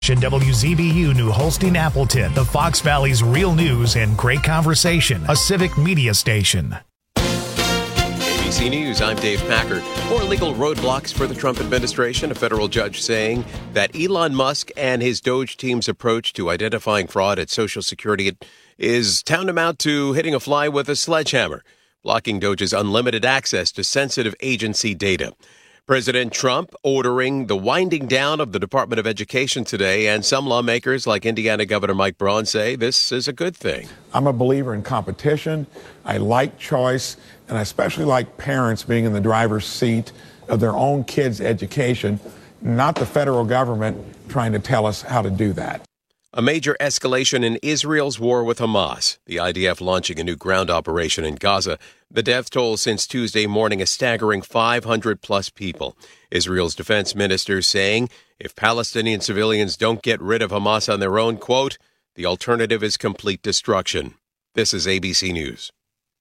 WZBU New Holstein Appleton, the Fox Valley's real news and great conversation, a civic media station. ABC News, I'm Dave Packard. More legal roadblocks for the Trump administration. A federal judge saying that Elon Musk and his Doge team's approach to identifying fraud at Social Security is tantamount to hitting a fly with a sledgehammer, blocking Doge's unlimited access to sensitive agency data. President Trump ordering the winding down of the Department of Education today, and some lawmakers like Indiana Governor Mike Braun say this is a good thing. I'm a believer in competition. I like choice, and I especially like parents being in the driver's seat of their own kids' education, not the federal government trying to tell us how to do that. A major escalation in Israel's war with Hamas, the IDF launching a new ground operation in Gaza. The death toll since Tuesday morning a staggering 500-plus people. Israel's defense minister saying if Palestinian civilians don't get rid of Hamas on their own, quote, the alternative is complete destruction. This is ABC News.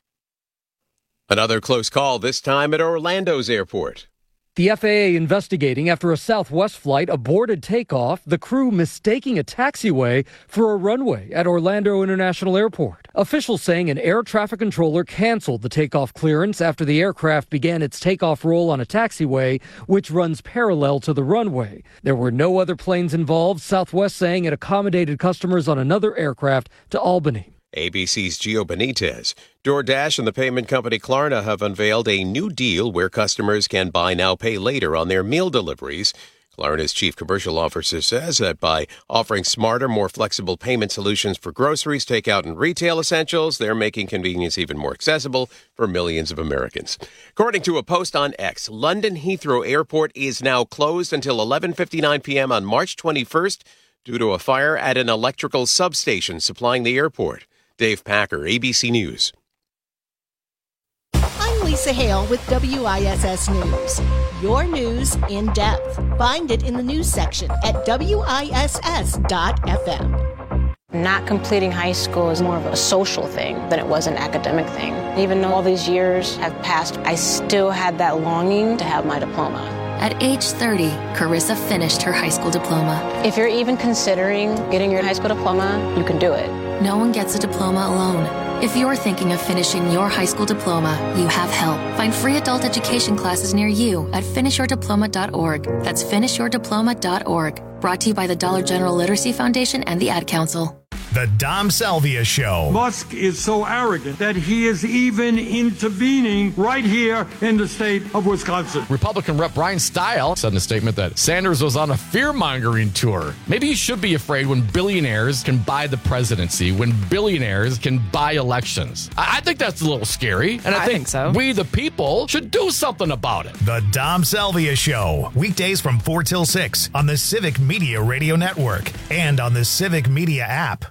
Another close call, this time at Orlando's airport. The FAA investigating after a Southwest flight aborted takeoff, the crew mistaking a taxiway for a runway at Orlando International Airport. Officials saying an air traffic controller canceled the takeoff clearance after the aircraft began its takeoff roll on a taxiway, which runs parallel to the runway. There were no other planes involved, Southwest saying it accommodated customers on another aircraft to Albany. ABC's Gio Benitez. DoorDash and the payment company Klarna have unveiled a new deal where customers can buy now, pay later on their meal deliveries. Klarna's chief commercial officer says that by offering smarter, more flexible payment solutions for groceries, takeout, and retail essentials, they're making convenience even more accessible for millions of Americans. According to a post on X, London Heathrow Airport is now closed until 11:59 p.m. on March 21st due to a fire at an electrical substation supplying the airport. Dave Packer, ABC News. I'm Lisa Hale with WISS News. Your news in depth. Find it in the news section at WISS.FM. Not completing high school is more of a social thing than it was an academic thing. Even though all these years have passed, I still had that longing to have my diploma. At age 30, Carissa finished her high school diploma. If you're even considering getting your high school diploma, you can do it. No one gets a diploma alone. If you're thinking of finishing your high school diploma, you have help. Find free adult education classes near you at finishyourdiploma.org. That's finishyourdiploma.org. Brought to you by the Dollar General Literacy Foundation and the Ad Council. The Dom Salvia Show. Musk is so arrogant that he is even intervening right here in the state of Wisconsin. Republican Rep. Brian Stile said in a statement that Sanders was on a fear-mongering tour. Maybe he should be afraid when billionaires can buy the presidency, when billionaires can buy elections. I think that's a little scary, and I think so. We, the people, should do something about it. The Dom Salvia Show. Weekdays from 4 till 6 on the Civic Media Radio Network and on the Civic Media app.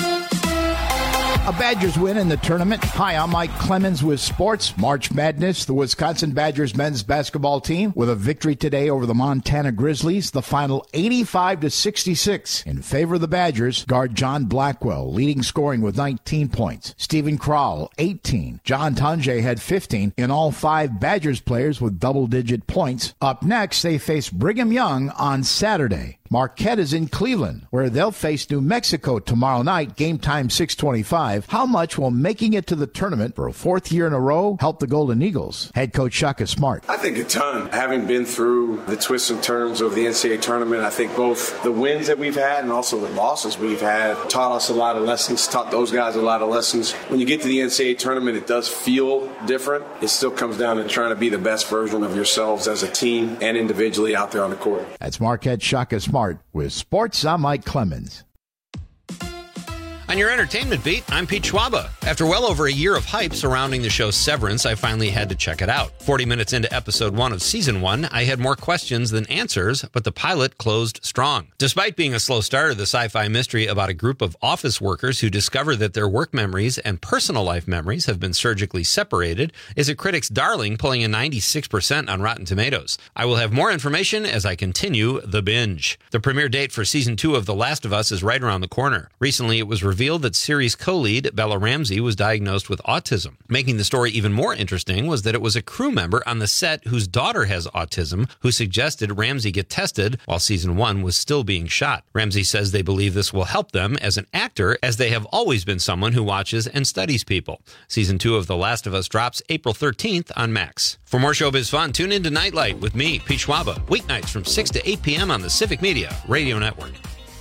A Badgers win in the tournament. Hi, I'm Mike Clemens with Sports. March Madness, the Wisconsin Badgers men's basketball team with a victory today over the Montana Grizzlies. The final 85-66 in favor of the Badgers. Guard John Blackwell leading scoring with 19 points. Stephen Krall, 18. John Tunje had 15. In all, 5 Badgers players with double-digit points. Up next, they face Brigham Young on Saturday. Marquette is in Cleveland, where they'll face New Mexico tomorrow night, game time 6:25. How much will making it to the tournament for a 4th year in a row help the Golden Eagles? Head coach Shaka Smart. I think a ton. Having been through the twists and turns of the NCAA tournament, I think both the wins that we've had and also the losses we've had taught us a lot of lessons, taught those guys a lot of lessons. When you get to the NCAA tournament, it does feel different. It still comes down to trying to be the best version of yourselves as a team and individually out there on the court. That's Marquette Shaka Smart. With Sports, I'm Mike Clemens. On your entertainment beat, I'm Pete Schwaba. After well over a year of hype surrounding the show Severance, I finally had to check it out. 40 minutes into episode 1 of season 1, I had more questions than answers, but the pilot closed strong. Despite being a slow starter, the sci-fi mystery about a group of office workers who discover that their work memories and personal life memories have been surgically separated is a critic's darling, pulling a 96% on Rotten Tomatoes. I will have more information as I continue the binge. The premiere date for season 2 of The Last of Us is right around the corner. Recently, it was revealed revealed that series co-lead Bella Ramsey was diagnosed with autism. Making the story even more interesting was that it was a crew member on the set whose daughter has autism who suggested Ramsey get tested while season 1 was still being shot. Ramsey says they believe this will help them as an actor, as they have always been someone who watches and studies people. Season 2 of The Last of Us drops April 13th on Max. For more showbiz fun, tune in to Nightlight with me, Pete Schwaba, weeknights from 6 to 8 p.m. on the Civic Media Radio Network.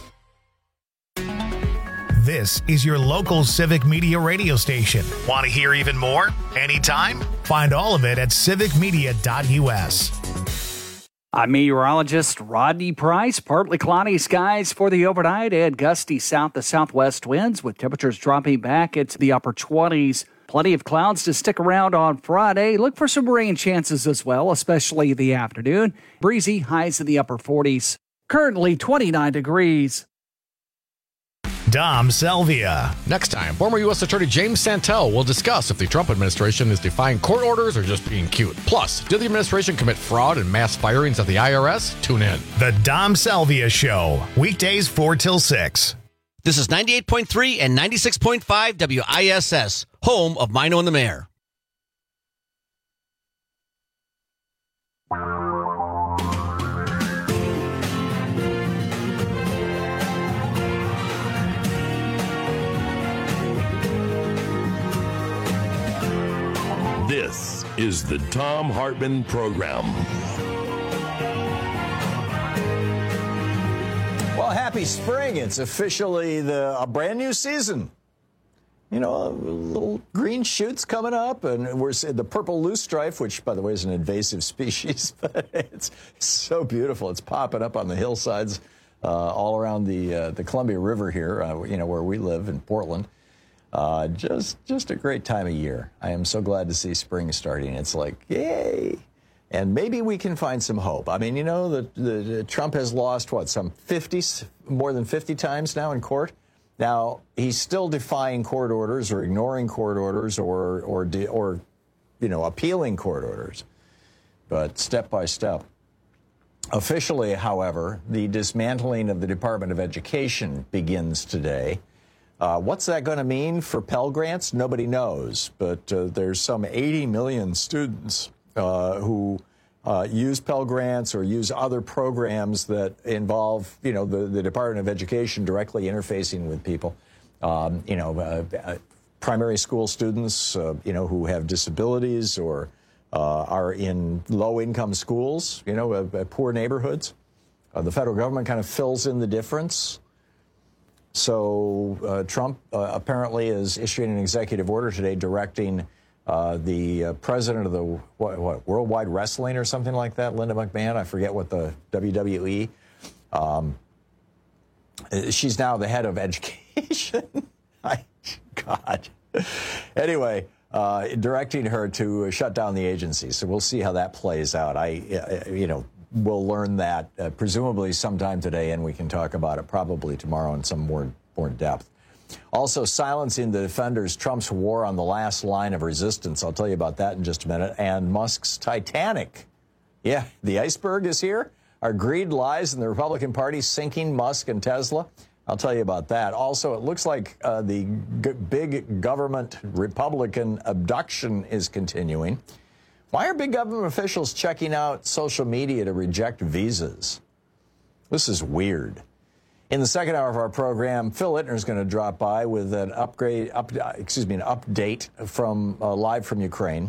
This is your local Civic Media radio station. Want to hear even more? Anytime? Find all of it at civicmedia.us. I'm meteorologist Rodney Price. Partly cloudy skies for the overnight and gusty south to southwest winds with temperatures dropping back into the upper 20s. Plenty of clouds to stick around on Friday. Look for some rain chances as well, especially the afternoon. Breezy, highs in the upper 40s. Currently 29 degrees. Dom Selvia. Next time, former U.S. Attorney James Santel will discuss if the Trump administration is defying court orders or just being cute. Plus, did the administration commit fraud and mass firings at the IRS? Tune in. The Dom Selvia Show, weekdays 4 till 6. This is 98.3 and 96.5 WISS, home of Mino and the Mayor. This is the Thom Hartmann Program. Well, happy spring. It's officially a brand new season. You know, little green shoots coming up, and we're seeing the purple loosestrife, which, by the way, is an invasive species, but it's so beautiful. It's popping up on the hillsides all around the Columbia River here, you know, where we live in Portland. Just a great time of year. I am so glad to see spring starting. It's like, yay. And maybe we can find some hope. I mean, you know, the Trump has lost, what, more than 50 times now in court? Now, he's still defying court orders or ignoring court orders or you know, appealing court orders. But step by step. Officially, however, the dismantling of the Department of Education begins today. What's that going to mean for Pell Grants? Nobody knows, but there's some 80 million students who use Pell Grants or use other programs that involve, you know, the Department of Education directly interfacing with people. You know, primary school students, you know, who have disabilities or are in low-income schools, you know, poor neighborhoods. The federal government kind of fills in the difference. So Trump apparently is issuing an executive order today directing the president of the what Worldwide Wrestling or something like that, Linda McMahon, I forget what the WWE. She's now the head of education. God. Anyway, directing her to shut down the agency. So we'll see how that plays out. You know, we'll learn that presumably sometime today, and we can talk about it probably tomorrow in some more depth. Also, silencing the defenders, Trump's war on the last line of resistance. I'll tell you about that in just a minute. And Musk's Titanic. Yeah, the iceberg is here. Our greed lies in the Republican Party sinking Musk and Tesla. I'll tell you about that. Also, it looks like the big government Republican abduction is continuing. Why are big government officials checking out social media to reject visas? This is weird. In the second hour of our program, Phil Ittner is going to drop by with an update from live from Ukraine.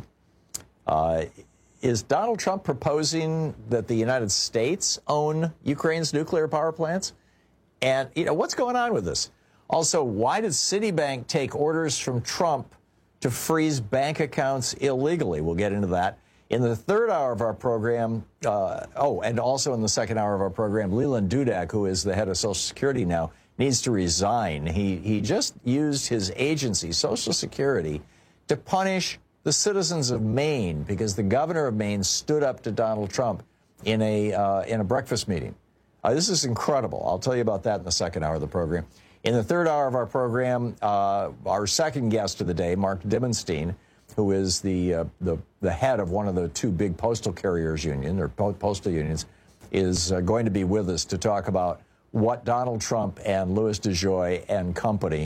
Is Donald Trump proposing that the United States own Ukraine's nuclear power plants? And, you know, what's going on with this? Also, why did Citibank take orders from Trump to freeze bank accounts illegally? We'll get into that. In the third hour of our program, and also in the second hour of our program, Leland Dudak, who is the head of Social Security now, needs to resign. He just used his agency, Social Security, to punish the citizens of Maine because the governor of Maine stood up to Donald Trump in a breakfast meeting. This is incredible. I'll tell you about that in the second hour of the program. In the third hour of our program, our second guest of the day, Mark Dimmenstein, who is the head of one of the two big postal carriers union, or postal unions, is going to be with us to talk about what Donald Trump and Louis DeJoy and company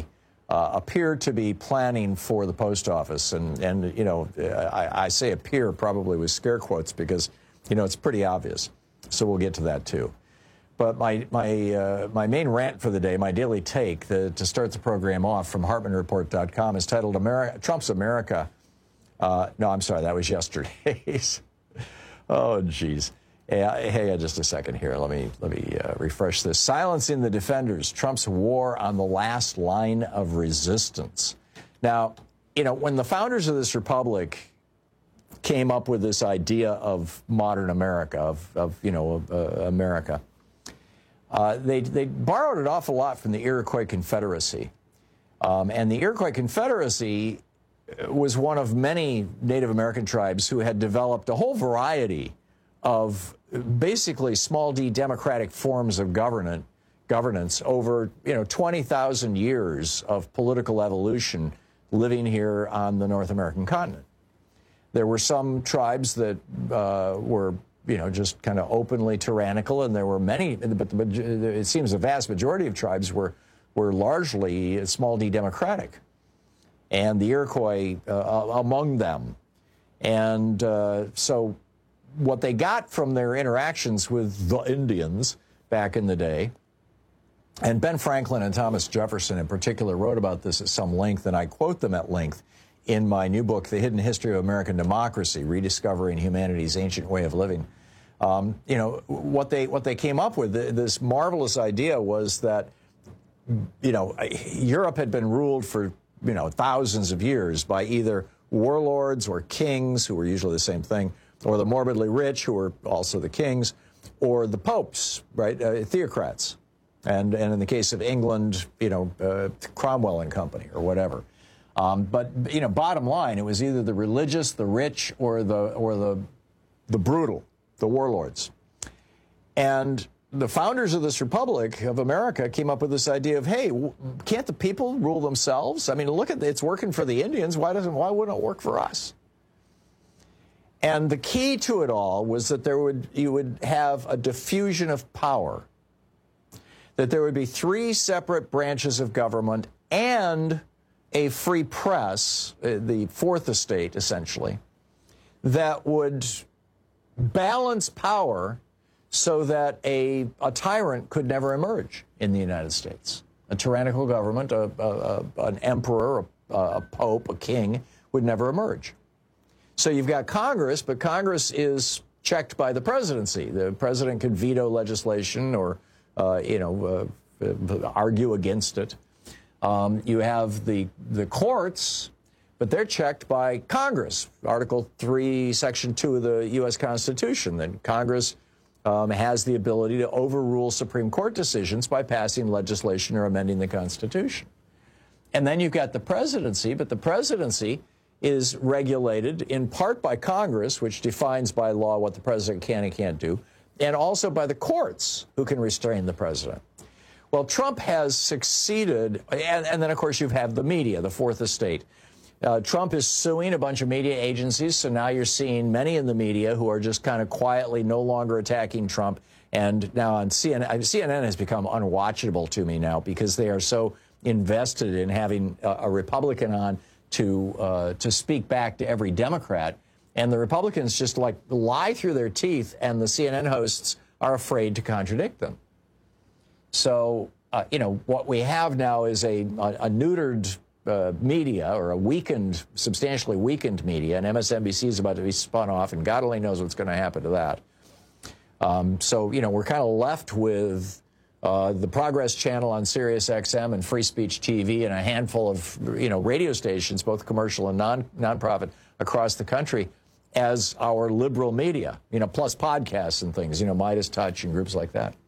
appear to be planning for the post office. And you know, I say appear probably with scare quotes because, you know, it's pretty obvious. So we'll get to that too. But my main rant for the day, my daily take to start the program off from HartmanReport.com is titled Trump's America. No, I'm sorry, that was yesterday's. Oh, geez. Hey, just a second here. Let me refresh this. Silencing the Defenders, Trump's war on the last line of resistance. Now, you know, when the founders of this republic came up with this idea of modern America, America, they borrowed an awful lot from the Iroquois Confederacy. And the Iroquois Confederacy was one of many Native American tribes who had developed a whole variety of basically small d democratic forms of governance over 20,000 years of political evolution living here on the North American continent. There were some tribes that were just kind of openly tyrannical, and there were many, but it seems the vast majority of tribes were largely small d democratic, and the Iroquois among them. And so what they got from their interactions with the Indians back in the day, and Ben Franklin and Thomas Jefferson in particular wrote about this at some length, and I quote them at length in my new book, The Hidden History of American Democracy, Rediscovering Humanity's Ancient Way of Living. What they came up with, this marvelous idea was that, Europe had been ruled for, thousands of years by either warlords or kings, who were usually the same thing, or the morbidly rich, who were also the kings, or the popes, right, theocrats. And in the case of England, Cromwell and company or whatever. But bottom line, it was either the religious, the rich, or the brutal, the warlords. And the founders of this Republic of America came up with this idea of, hey, can't the people rule themselves? I mean, look at it's working for the Indians. Why wouldn't it work for us? And the key to it all was that you would have a diffusion of power, that there would be 3 separate branches of government and a free press, the fourth estate, essentially, that would balance power so that a tyrant could never emerge in the United States. A tyrannical government, an emperor, a pope, a king, would never emerge. So you've got Congress, but Congress is checked by the presidency. The president could veto legislation or, argue against it. You have the courts, but they're checked by Congress. Article 3, Section 2 of the U.S. Constitution, that Congress has the ability to overrule Supreme Court decisions by passing legislation or amending the Constitution. And then you've got the presidency, but the presidency is regulated in part by Congress, which defines by law what the president can and can't do, and also by the courts, who can restrain the president. Well, Trump has succeeded, and then, of course, you have the media, the fourth estate. Trump is suing a bunch of media agencies, so now you're seeing many in the media who are just kind of quietly no longer attacking Trump. And now on CNN has become unwatchable to me now because they are so invested in having a Republican on to speak back to every Democrat. And the Republicans just lie through their teeth, and the CNN hosts are afraid to contradict them. So, what we have now is a neutered media, or a substantially weakened media, and MSNBC is about to be spun off, and God only knows what's going to happen to that. So, we're kind of left with the Progress Channel on Sirius XM and Free Speech TV and a handful of, radio stations, both commercial and nonprofit, across the country as our liberal media, plus podcasts and things, Midas Touch and groups like that.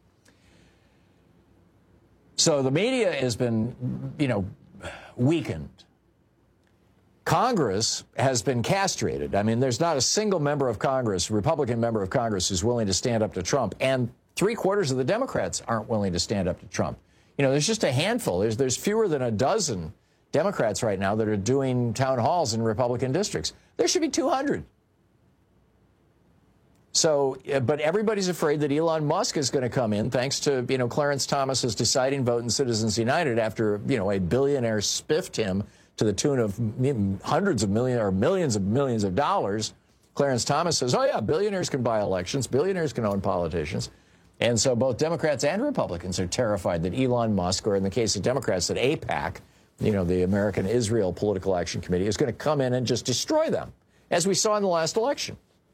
So the media has been, weakened. Congress has been castrated. I mean, there's not a single member of Congress, Republican member of Congress, who's willing to stand up to Trump. And 3/4 of the Democrats aren't willing to stand up to Trump. There's just a handful. There's fewer than a dozen Democrats right now that are doing town halls in Republican districts. There should be 200. So, but everybody's afraid that Elon Musk is going to come in, thanks to, Clarence Thomas's deciding vote in Citizens United after, a billionaire spiffed him to the tune of hundreds of millions or millions of dollars. Clarence Thomas says, oh, yeah, billionaires can buy elections. Billionaires can own politicians. And so both Democrats and Republicans are terrified that Elon Musk, or in the case of Democrats, that AIPAC, the American Israel Political Action Committee, is going to come in and just destroy them, as we saw in the last election.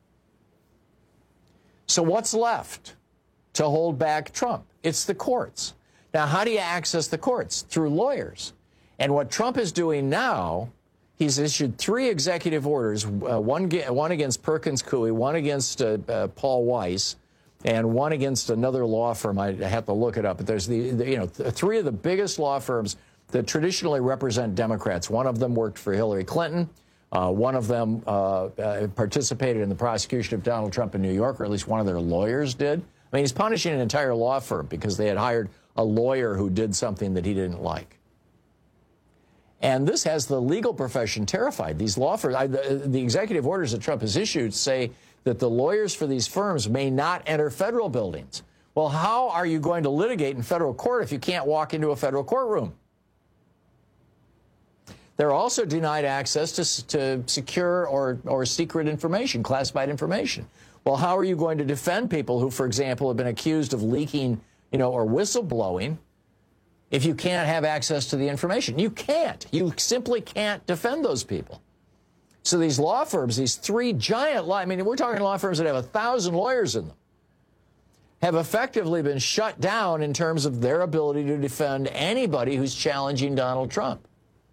So what's left to hold back Trump? It's the courts. Now, how do you access the courts? Through lawyers. And what Trump is doing now, he's issued 3 executive orders, one against Perkins Coie, one against Paul Weiss, and one against another law firm. I have to look it up. But there's 3 of the biggest law firms that traditionally represent Democrats. One of them worked for Hillary Clinton. One of them participated in the prosecution of Donald Trump in New York, or at least one of their lawyers did. I mean, he's punishing an entire law firm because they had hired a lawyer who did something that he didn't like. And this has the legal profession terrified. These law firms, the executive orders that Trump has issued say that the lawyers for these firms may not enter federal buildings. Well, how are you going to litigate in federal court if you can't walk into a federal courtroom? They're also denied access to secure or secret information, classified information. Well, how are you going to defend people who, for example, have been accused of leaking, or whistleblowing if you can't have access to the information? You can't. You simply can't defend those people. So these law firms, these 3 giant we're talking law firms that have 1,000 lawyers in them, have effectively been shut down in terms of their ability to defend anybody who's challenging Donald Trump.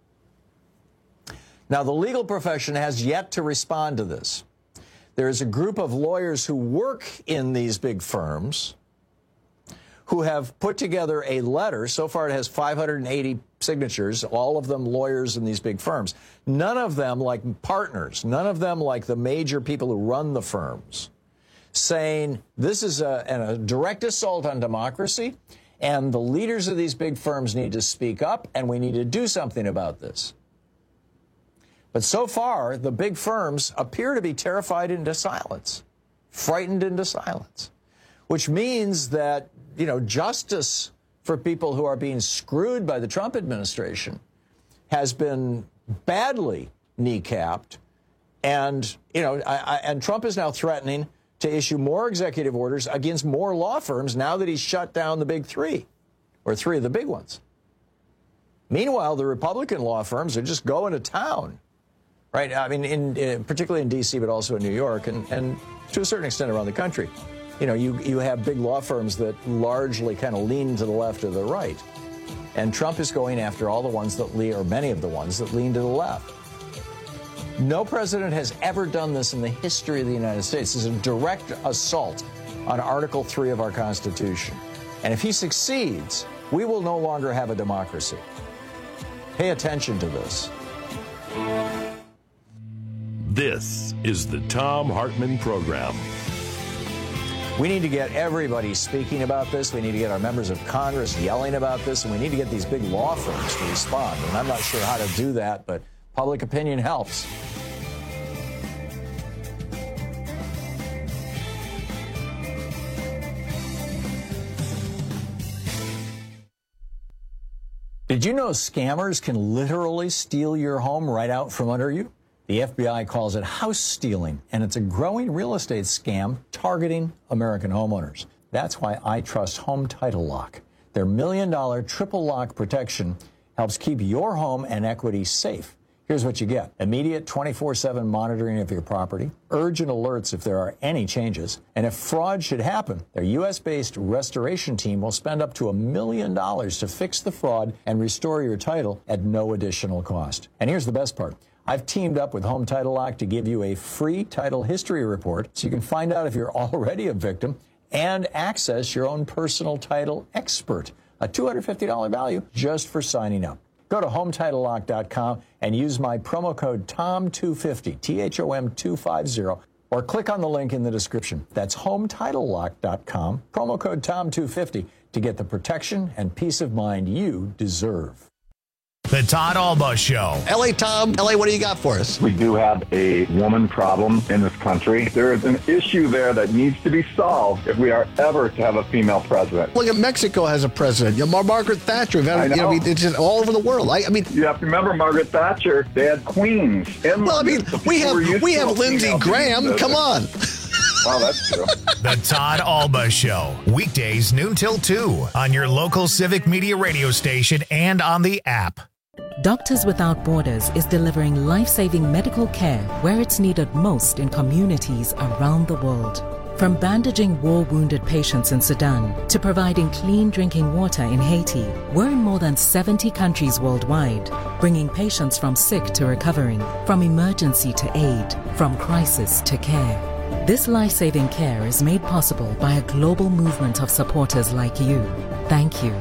Now, the legal profession has yet to respond to this. There is a group of lawyers who work in these big firms who have put together a letter. So far, it has 580 signatures, all of them lawyers in these big firms. None of them like partners, none of them like the major people who run the firms, saying this is a direct assault on democracy, and the leaders of these big firms need to speak up, and we need to do something about this. But so far, the big firms appear to be terrified into silence, frightened into silence, which means that, justice for people who are being screwed by the Trump administration has been badly kneecapped. And, and Trump is now threatening to issue more executive orders against more law firms now that he's shut down the big 3, or 3 of the big ones. Meanwhile, the Republican law firms are just going to town. Right. I mean, particularly in D.C., but also in New York and to a certain extent around the country. You have big law firms that largely kind of lean to the left or the right. And Trump is going after all the ones that lean, or many of the ones that lean to the left. No president has ever done this in the history of the United States. This is a direct assault on Article 3 of our Constitution. And if he succeeds, we will no longer have a democracy. Pay attention to this. This is the Thom Hartmann Program. We need to get everybody speaking about this. We need to get our members of Congress yelling about this, and we need to get these big law firms to respond. And I'm not sure how to do that, but public opinion helps. Did you know scammers can literally steal your home right out from under you? The FBI calls it house stealing, and it's a growing real estate scam targeting American homeowners. That's why I trust Home Title Lock. Their $1 million triple lock protection helps keep your home and equity safe. Here's what you get: immediate 24/7 monitoring of your property, urgent alerts if there are any changes, and if fraud should happen, their U.S.-based restoration team will spend up to $1 million to fix the fraud and restore your title at no additional cost. And here's the best part. I've teamed up with Home Title Lock to give you a free title history report so you can find out if you're already a victim and access your own personal title expert, a $250 value just for signing up. Go to HomeTitleLock.com and use my promo code TOM250, THOM250, or click on the link in the description. That's HomeTitleLock.com, promo code TOM250 to get the protection and peace of mind you deserve. The Todd Alba Show. L.A. Tom, L.A., what do you got for us? We do have a woman problem in this country. There is an issue there that needs to be solved if we are ever to have a female president. Look at Mexico has a president. Margaret Thatcher. It's just all over the world. I mean, you have to remember Margaret Thatcher. They had queens. Well, I mean, we have Lindsey Graham. Come on. Well, that's true. The Todd Alba Show. Weekdays noon till 2 on your local Civic Media radio station and on the app. Doctors Without Borders is delivering life-saving medical care where it's needed most in communities around the world. From bandaging war-wounded patients in Sudan to providing clean drinking water in Haiti, we're in more than 70 countries worldwide, bringing patients from sick to recovering, from emergency to aid, from crisis to care. This life-saving care is made possible by a global movement of supporters like you. Thank you.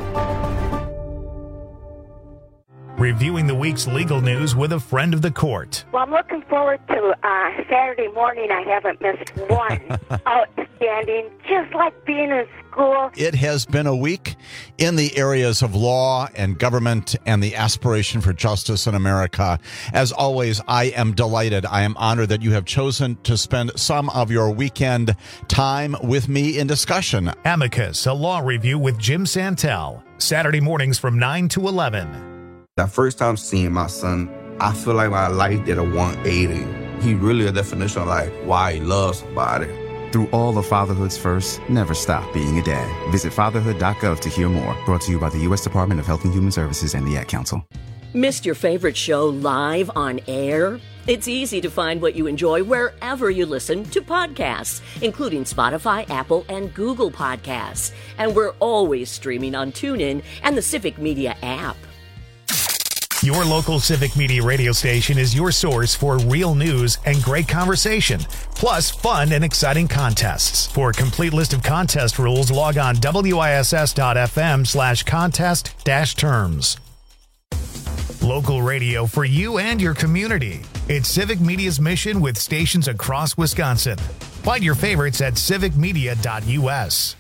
Reviewing the week's legal news with a friend of the court. Well, I'm looking forward to Saturday morning. I haven't missed one. Outstanding, just like being in school. It has been a week in the areas of law and government and the aspiration for justice in America. As always, I am delighted. I am honored that you have chosen to spend some of your weekend time with me in discussion. Amicus, a law review with Jim Santel. Saturday mornings from 9 to 11. That first time seeing my son, I feel like my life did a 180. He really a definition of like why he loves somebody. Through all of Fatherhood's first, never stop being a dad. Visit fatherhood.gov to hear more. Brought to you by the U.S. Department of Health and Human Services and the Ad Council. Missed your favorite show live on air? It's easy to find what you enjoy wherever you listen to podcasts, including Spotify, Apple, and Google Podcasts. And we're always streaming on TuneIn and the Civic Media app. Your local Civic Media radio station is your source for real news and great conversation, plus fun and exciting contests. For a complete list of contest rules, log on wiss.fm/contest-terms. Local radio for you and your community. It's Civic Media's mission with stations across Wisconsin. Find your favorites at civicmedia.us.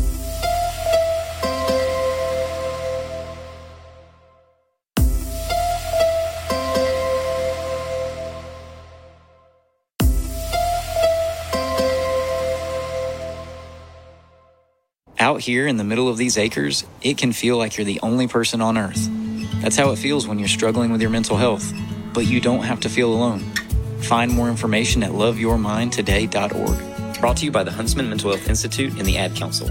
Out here in the middle of these acres, it can feel like you're the only person on Earth. That's how it feels when you're struggling with your mental health. But you don't have to feel alone. Find more information at loveyourmindtoday.org. Brought to you by the Huntsman Mental Health Institute and the Ad Council.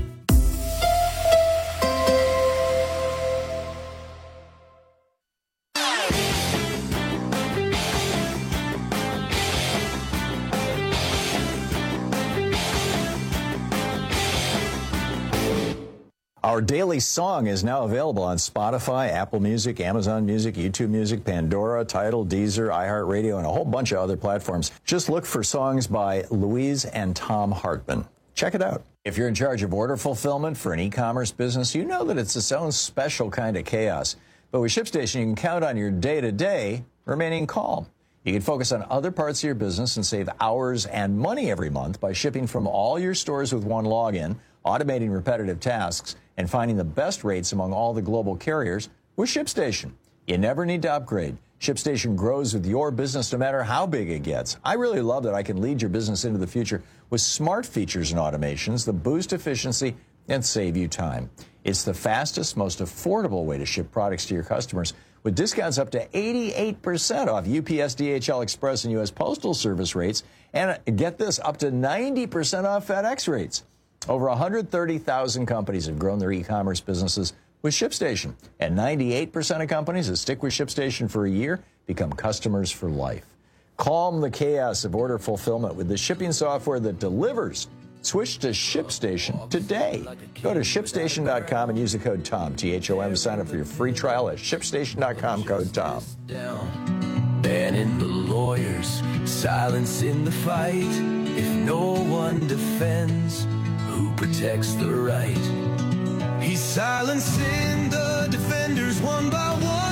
Our daily song is now available on Spotify, Apple Music, Amazon Music, YouTube Music, Pandora, Tidal, Deezer, iHeartRadio, and a whole bunch of other platforms. Just look for songs by Louise and Tom Hartman. Check it out. If you're in charge of order fulfillment for an e-commerce business, you know that it's its own special kind of chaos. But with ShipStation, you can count on your day-to-day remaining calm. You can focus on other parts of your business and save hours and money every month by shipping from all your stores with one login, automating repetitive tasks, and finding the best rates among all the global carriers with ShipStation. You never need to upgrade. ShipStation grows with your business no matter how big it gets. I really love that I can lead your business into the future with smart features and automations that boost efficiency and save you time. It's the fastest, most affordable way to ship products to your customers with discounts up to 88% off UPS, DHL Express, and U.S. Postal Service rates, and get this, up to 90% off FedEx rates. Over 130,000 companies have grown their e-commerce businesses with ShipStation, and 98% of companies that stick with ShipStation for a year become customers for life. Calm the chaos of order fulfillment with the shipping software that delivers. Switch to ShipStation today. Go to ShipStation.com and use the code TOM, T-H-O-M, to sign up for your free trial at ShipStation.com, code TOM. Banning the lawyers, silencing the fight. If no one defends, who protects the right? He's silencing the defenders one by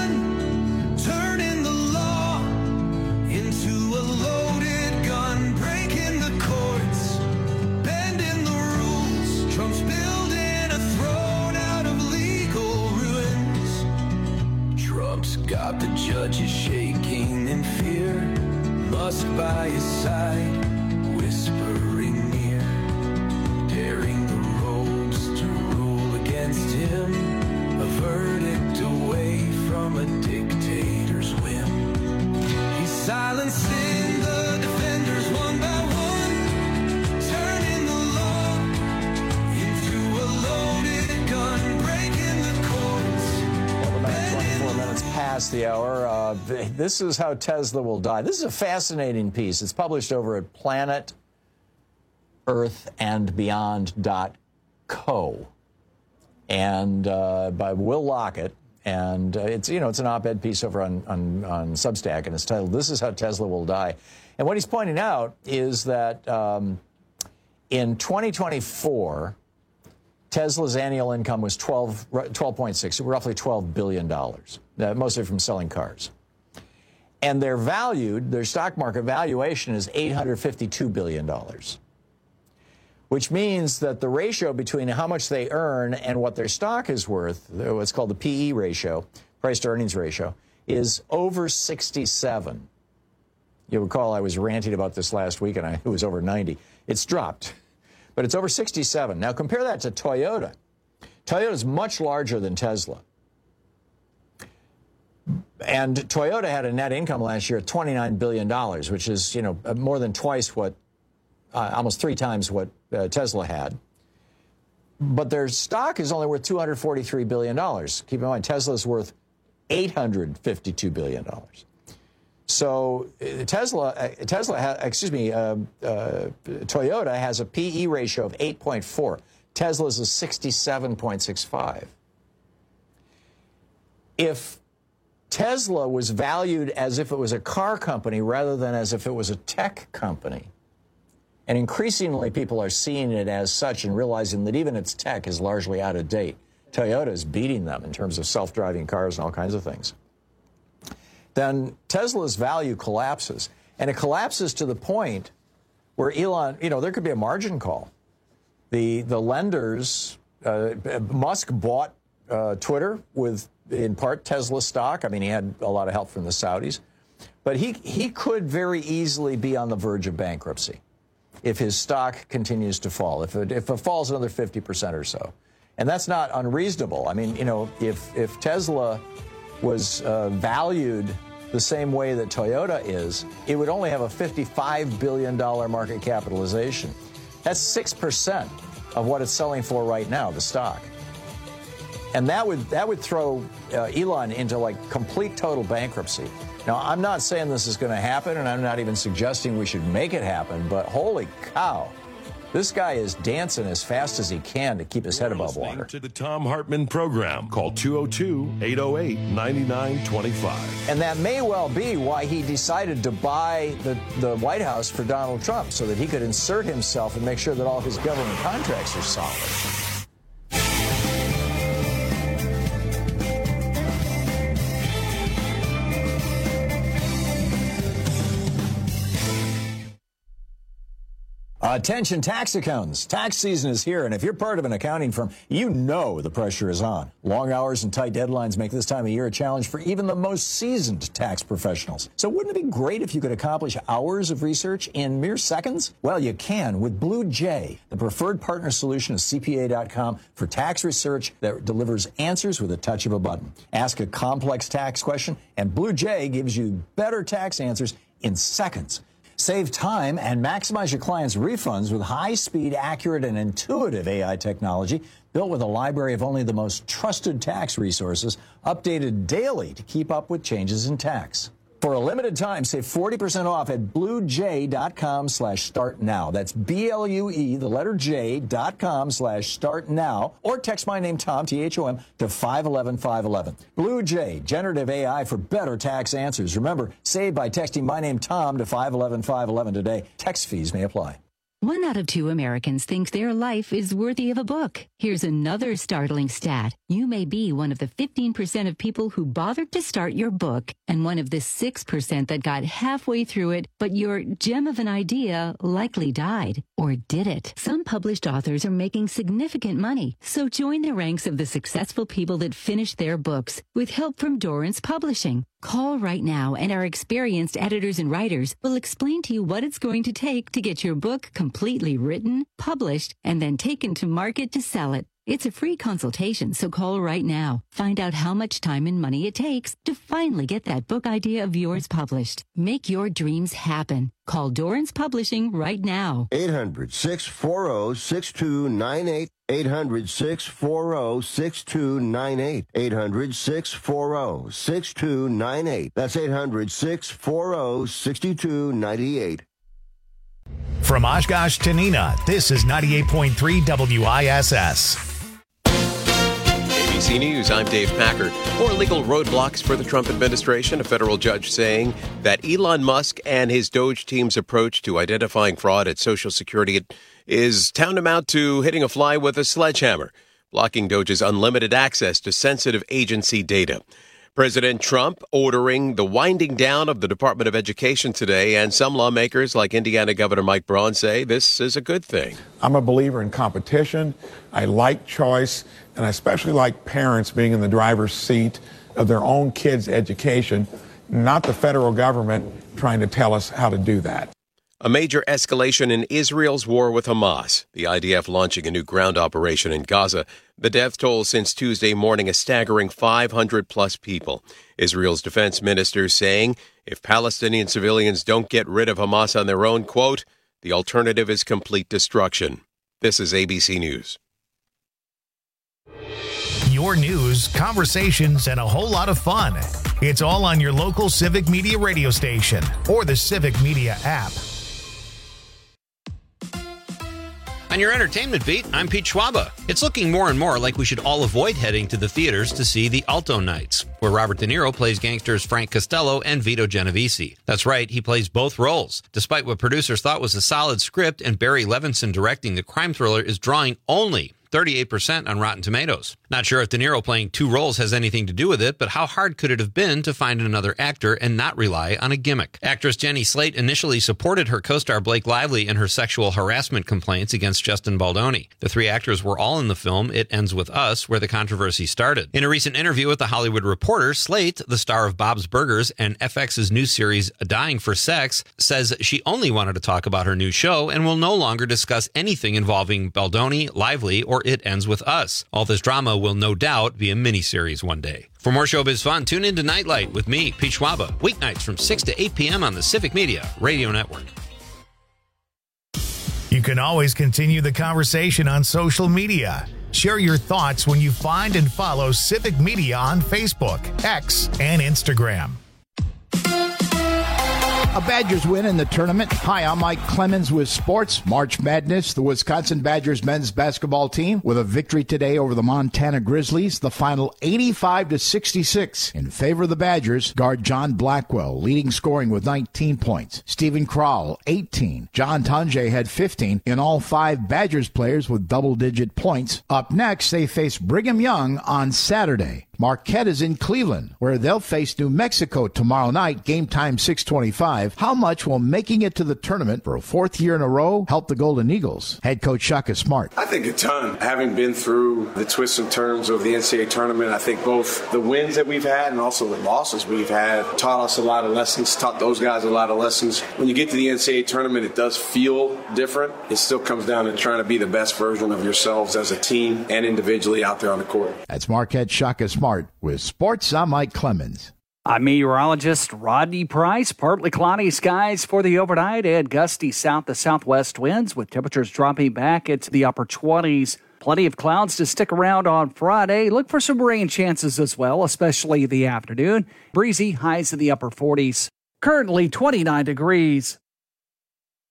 one, turning the law into a loaded gun, breaking the courts, bending the rules. Trump's building a throne out of legal ruins. Trump ropes, got the judges shaking in fear. Musk by his side, whispering near, daring the ropes to rule against him. A verdict away from a dictator's whim. He's silencing the defenders one by one, turning the law into a loaded gun, breaking the courts. Well, about 24 minutes past the hour. This is how Tesla will die. This is a fascinating piece. It's published over at planetearthandbeyond.co and by Will Lockett. And it's an op-ed piece over on Substack, and it's titled, "This is how Tesla will die." And what he's pointing out is that in 2024, Tesla's annual income was 12.6, roughly $12 billion, mostly from selling cars. And their stock market valuation is $852 billion, which means that the ratio between how much they earn and what their stock is worth, what's called the PE ratio, price to earnings ratio, is over 67. You'll recall I was ranting about this last week, and it was over 90. It's dropped, but it's over 67. Now compare that to Toyota. Toyota is much larger than Tesla. And Toyota had a net income last year of $29 billion, which is, more than twice what, almost 3 times what Tesla had. But their stock is only worth $243 billion. Keep in mind, Tesla's worth $852 billion. So Toyota has a PE ratio of 8.4. Tesla's is 67.65. If Tesla was valued as if it was a car company rather than as if it was a tech company, and increasingly people are seeing it as such and realizing that even its tech is largely out of date. Toyota is beating them in terms of self-driving cars and all kinds of things. Then Tesla's value collapses. And it collapses to the point where Elon, there could be a margin call. The lenders, Musk bought Twitter with, in part, Tesla stock. I mean, he had a lot of help from the Saudis. But he could very easily be on the verge of bankruptcy if his stock continues to fall, if it falls another 50% or so. And that's not unreasonable. I mean, if Tesla was valued the same way that Toyota is, it would only have a $55 billion market capitalization. That's 6% of what it's selling for right now, the stock. And that would throw Elon into complete total bankruptcy. Now, I'm not saying this is going to happen, and I'm not even suggesting we should make it happen, but holy cow, this guy is dancing as fast as he can to keep his head above water. To the Thom Hartmann program, call 202-808-9925. And that may well be why he decided to buy the White House for Donald Trump, so that he could insert himself and make sure that all his government contracts are solid. Attention tax accountants. Tax season is here, and if you're part of an accounting firm, you know the pressure is on. Long hours and tight deadlines make this time of year a challenge for even the most seasoned tax professionals. So wouldn't it be great if you could accomplish hours of research in mere seconds? Well, you can with Blue Jay, the preferred partner solution of CPA.com for tax research that delivers answers with a touch of a button. Ask a complex tax question, and Blue Jay gives you better tax answers in seconds. Save time and maximize your clients' refunds with high-speed, accurate, and intuitive AI technology built with a library of only the most trusted tax resources, updated daily to keep up with changes in tax. For a limited time, save 40% off at bluej.com/start now. That's BLUE, the letter J.com/start now, or text my name, Tom, T-H-O-M, to 511-511. Blue Jay, generative AI for better tax answers. Remember, save by texting my name, Tom, to 511-511 today. Text fees may apply. 1 out of 2 Americans think their life is worthy of a book. Here's another startling stat. You may be one of the 15% of people who bothered to start your book and one of the 6% that got halfway through it, but your gem of an idea likely died. Or did it? Some published authors are making significant money, so join the ranks of the successful people that finished their books with help from Dorrance Publishing. Call right now and our experienced editors and writers will explain to you what it's going to take to get your book completely written, published, and then taken to market to sell it. It's a free consultation, so call right now. Find out how much time and money it takes to finally get that book idea of yours published. Make your dreams happen. Call Dorrance Publishing right now. 800-640-6298. 800-640-6298. 800-640-6298. That's 800-640-6298. From Oshkosh to Neenah, this is 98.3 WISS. ABC News, I'm Dave Packer. More legal roadblocks for the Trump administration. A federal judge saying that Elon Musk and his Doge team's approach to identifying fraud at Social Security is tantamount to hitting a fly with a sledgehammer, blocking Doge's unlimited access to sensitive agency data. President Trump ordering the winding down of the Department of Education today, and some lawmakers like Indiana Governor Mike Braun say this is a good thing. I'm a believer in competition. I like choice, and I especially like parents being in the driver's seat of their own kids' education, not the federal government trying to tell us how to do that. A major escalation in Israel's war with Hamas, the IDF launching a new ground operation in Gaza. The death toll since Tuesday morning a staggering 500-plus people. Israel's defense minister saying if Palestinian civilians don't get rid of Hamas on their own, quote, the alternative is complete destruction. This is ABC News. Your news, conversations, and a whole lot of fun. It's all on your local Civic Media radio station or the Civic Media app. On your entertainment beat, I'm Pete Schwaba. It's looking more and more like we should all avoid heading to the theaters to see The Alto Nights, where Robert De Niro plays gangsters Frank Costello and Vito Genovese. That's right, he plays both roles. Despite what producers thought was a solid script and Barry Levinson directing, the crime thriller is drawing only 38% on Rotten Tomatoes. Not sure if De Niro playing two roles has anything to do with it, but how hard could it have been to find another actor and not rely on a gimmick? Actress Jenny Slate initially supported her co-star Blake Lively in her sexual harassment complaints against Justin Baldoni. The three actors were all in the film It Ends With Us, where the controversy started. In a recent interview with The Hollywood Reporter, Slate, the star of Bob's Burgers and FX's new series Dying for Sex, says she only wanted to talk about her new show and will no longer discuss anything involving Baldoni, Lively, or It Ends With Us. All this drama will no doubt be a miniseries one day. For more showbiz fun, tune in to Nightlight with me, Pete Schwaba, weeknights from 6 to 8 p.m. on the Civic Media Radio Network. You can always continue the conversation on social media. Share your thoughts when you find and follow Civic Media on Facebook, X, and Instagram. A Badgers win in the tournament. Hi, I'm Mike Clemens with Sports. March Madness, the Wisconsin Badgers men's basketball team with a victory today over the Montana Grizzlies. The final 85-66 in favor of the Badgers. Guard John Blackwell leading scoring with 19 points. Stephen Crowell, 18. John Tonje had 15. In all, 5 Badgers players with double-digit points. Up next, they face Brigham Young on Saturday. Marquette is in Cleveland, where they'll face New Mexico tomorrow night, game time 6:25. How much will making it to the tournament for a 4th year in a row help the Golden Eagles? Head coach Shaka Smart. I think a ton. Having been through the twists and turns of the NCAA tournament, I think both the wins that we've had and also the losses we've had taught us a lot of lessons, taught those guys a lot of lessons. When you get to the NCAA tournament, it does feel different. It still comes down to trying to be the best version of yourselves as a team and individually out there on the court. That's Marquette Shaka Smart. With Sports, I'm Mike Clemens. I'm meteorologist Rodney Price. Partly cloudy skies for the overnight and gusty south to southwest winds with temperatures dropping back into the upper 20s. Plenty of clouds to stick around on Friday. Look for some rain chances as well, especially the afternoon. Breezy, highs in the upper 40s. Currently 29 degrees.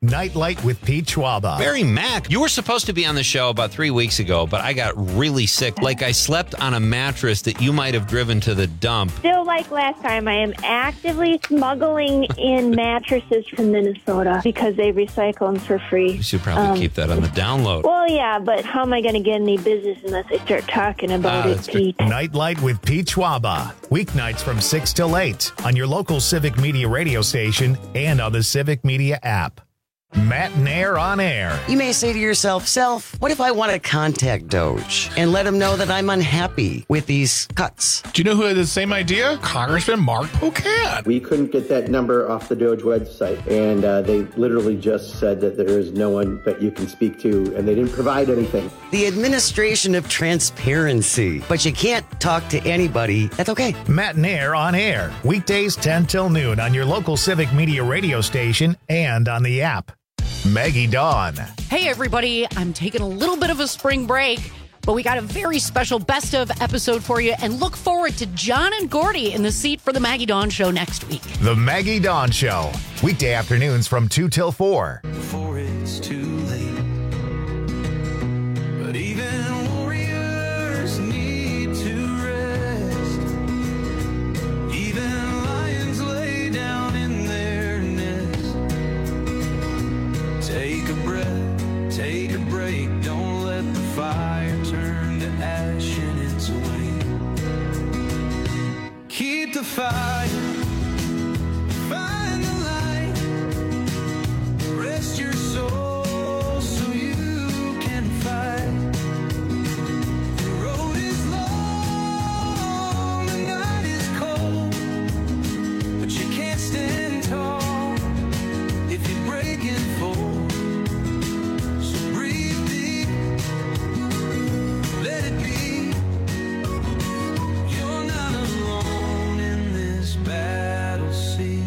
Nightlight with Pete Schwaba. Mary Mack, you were supposed to be on the show about 3 weeks ago, but I got really sick. Like I slept on a mattress that you might have driven to the dump. Still like last time, I am actively smuggling in mattresses from Minnesota because they recycle them for free. You should probably keep that on the download. Well, yeah, but how am I going to get any business unless I start talking about it, Pete? Nightlight with Pete Schwaba. Weeknights from 6 till 8 on your local Civic Media radio station and on the Civic Media app. Matt Nair on air. You may say to yourself, Self, what if I want to contact Doge and let him know that I'm unhappy with these cuts? Do you know who had the same idea? Congressman Mark Pocan. We couldn't get that number off the Doge website, and they literally just said that there is no one that you can speak to, and they didn't provide anything. The administration of transparency. But you can't talk to anybody. That's okay. Matt Nair on air. Weekdays 10 till noon on your local Civic Media radio station and on the app. Maggie Dawn. Hey, everybody. I'm taking a little bit of a spring break, but we got a very special best of episode for you, and look forward to John and Gordy in the seat for the Maggie Dawn Show next week. The Maggie Dawn Show. Weekday afternoons from 2 till 4. Before it's too late. But even warriors need to rest. Even lions lay down in their nest. Take a breath, take a break. Don't let the fire turn to ash in its way. Keep the fire, find the light. Rest your soul so you can fight. The road is long, the night is cold, but you can't stand tall if you break and fold. So breathe deep, let it be. You're not alone in this battle sea.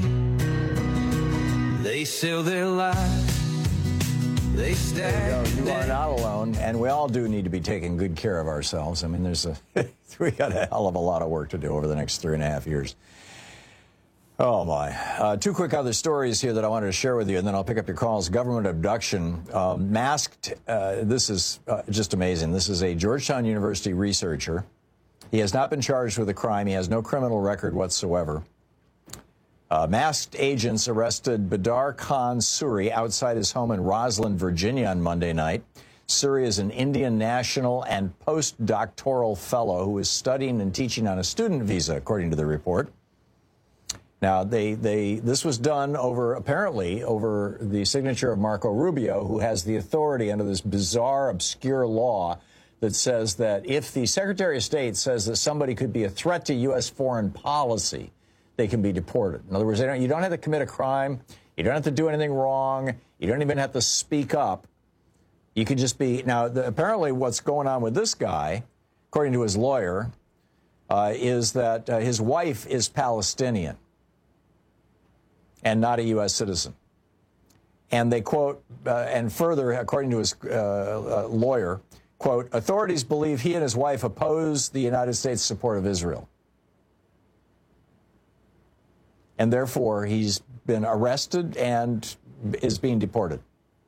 They sail their lives, they stack. You are not alone, and we all do need to be taking good care of ourselves. I mean, we got a hell of a lot of work to do over the next 3.5 years. Oh, my. Two quick other stories here that I wanted to share with you, and then I'll pick up your calls. Government abduction, masked. This is just amazing. This is a Georgetown University researcher. He has not been charged with a crime. He has no criminal record whatsoever. Masked agents arrested Badar Khan Suri outside his home in Roslyn, Virginia on Monday night. Suri is an Indian national and postdoctoral fellow who is studying and teaching on a student visa, according to the report. Now, this was done apparently over the signature of Marco Rubio, who has the authority under this bizarre, obscure law that says that if the Secretary of State says that somebody could be a threat to U.S. foreign policy, they can be deported. In other words, you don't have to commit a crime. You don't have to do anything wrong. You don't even have to speak up. You could just be. Now, apparently what's going on with this guy, according to his lawyer, is that his wife is Palestinian and not a U.S. citizen. And they quote, and further, according to his lawyer, quote, authorities believe he and his wife oppose the United States' support of Israel. And therefore, he's been arrested and is being deported.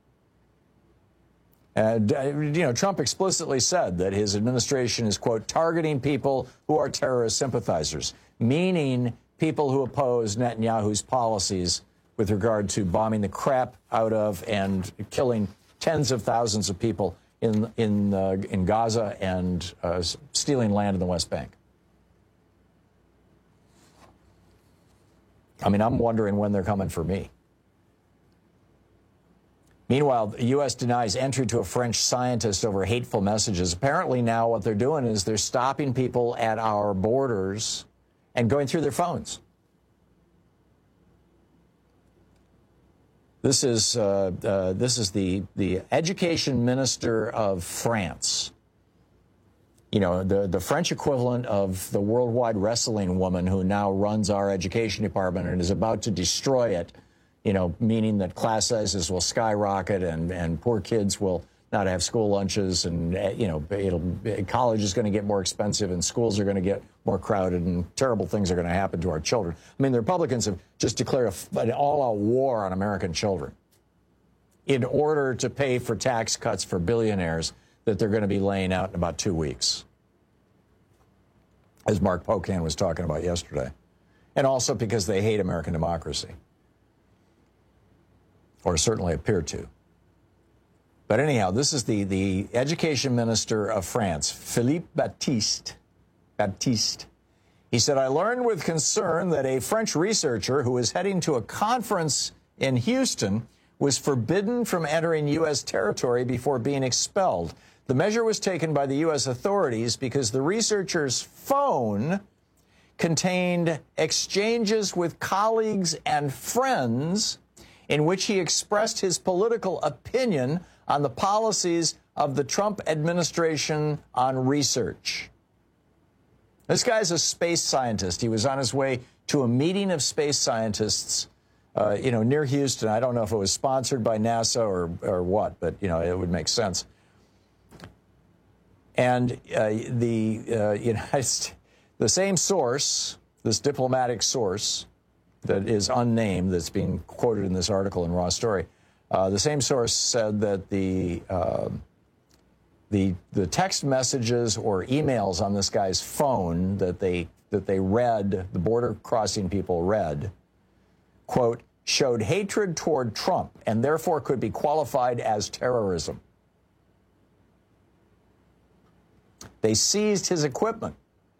And, Trump explicitly said that his administration is, quote, targeting people who are terrorist sympathizers, meaning people who oppose Netanyahu's policies with regard to bombing the crap out of and killing tens of thousands of people in Gaza and stealing land in the West Bank. I mean, I'm wondering when they're coming for me. Meanwhile, the U.S. denies entry to a French scientist over hateful messages. Apparently now what they're doing is they're stopping people at our borders and going through their phones. This is the education minister of France. You know, the French equivalent of the worldwide wrestling woman who now runs our education department and is about to destroy it, you know, meaning that class sizes will skyrocket and poor kids will not have school lunches and, college is going to get more expensive and schools are going to get more crowded and terrible things are going to happen to our children. I mean, the Republicans have just declared an all-out war on American children. in order to pay for tax cuts for billionaires that they're going to be laying out in about 2 weeks, as Mark Pocan was talking about yesterday. And also because they hate American democracy, or certainly appear to. But anyhow, this is the education minister of France, Philippe Baptiste. He said, I learned with concern that a French researcher who was heading to a conference in Houston was forbidden from entering U.S. territory before being expelled. The measure was taken by the U.S. authorities because the researcher's phone contained exchanges with colleagues and friends in which he expressed his political opinion on the policies of the Trump administration on research. This guy's a space scientist. He was on his way to a meeting of space scientists, near Houston. I don't know if it was sponsored by NASA or what, but, it would make sense. And the same source, this diplomatic source that is unnamed, that's being quoted in this article in Raw Story, the same source said that the text messages or emails on this guy's phone that they read, the border crossing people read, quote, showed hatred toward Trump and therefore could be qualified as terrorism. They seized his equipment.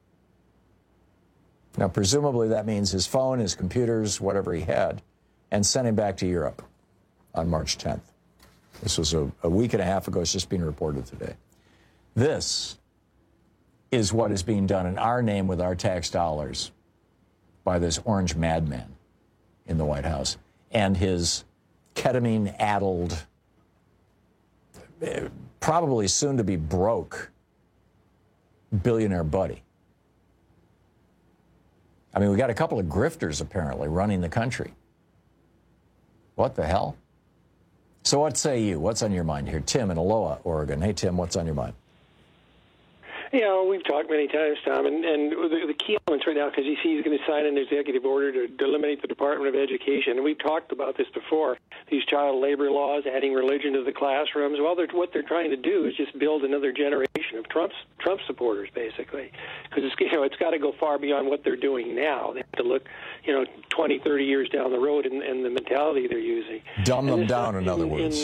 Now, presumably that means his phone, his computers, whatever he had, and sent him back to Europe on March 10th. This was a week and a half ago. It's just being reported today. This is what is being done in our name with our tax dollars by this orange madman in the White House and his ketamine-addled, probably soon to be broke billionaire buddy. I mean, we got a couple of grifters apparently running the country. What the hell? So what say you? What's on your mind here? Tim in Aloha, Oregon. Hey, Tim, what's on your mind? We've talked many times, Tom, and the key elements right now, because you see he's going to sign an executive order to eliminate the Department of Education, and we've talked about this before, these child labor laws, adding religion to the classrooms. Well, what they're trying to do is just build another generation of Trump supporters, basically, because it's got to go far beyond what they're doing now. They have to look, 20, 30 years down the road and the mentality they're using. Dumb them down, in other words.